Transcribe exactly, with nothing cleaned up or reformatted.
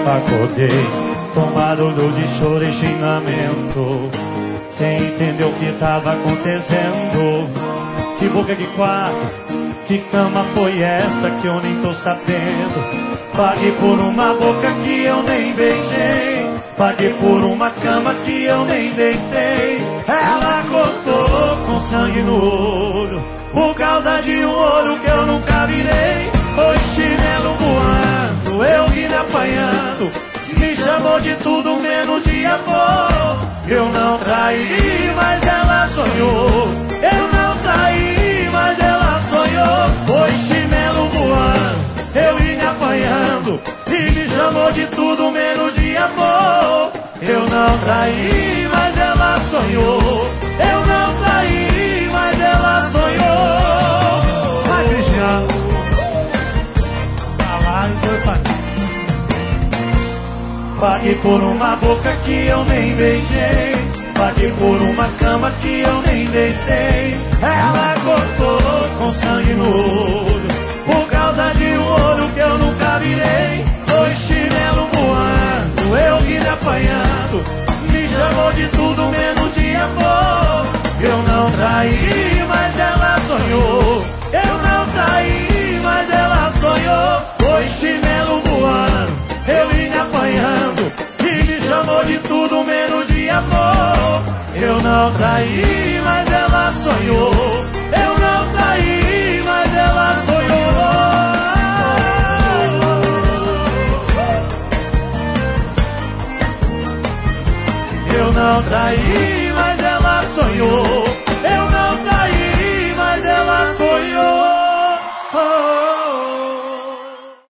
Acordei, tomado de choro e xingamento, sem entender o que tava acontecendo. Que boca, que quarto, que cama foi essa que eu nem tô sabendo? Paguei por uma boca que eu nem beijei, paguei por uma cama que eu nem deitei. Ela cortou com sangue no olho, por causa de um olho que eu nunca virei. Foi chinelo voando, eu vim apanhando, me chamou de tudo menos de amor. Eu não traí, mas ela sonhou. Eu não traí, mas ela sonhou. Foi chinelo voando, eu vim apanhando, e me chamou de tudo menos de amor. Eu não traí, mas ela sonhou. Eu não traí, mas ela sonhou. Vai, Cristiano. Tá lá e foi pra... Paguei por uma boca que eu nem beijei, paguei por uma cama que eu nem deitei. Ela cortou com sangue no olho, por causa de um olho que eu nunca virei. Foi chinelo voando, eu vim apanhando, me chamou de tudo menos de amor. Eu não traí, mas ela sonhou. Eu não traí, mas ela sonhou. Foi chinelo voando, eu vim apanhando, e me chamou de tudo menos de amor. Eu não traí, mas ela sonhou.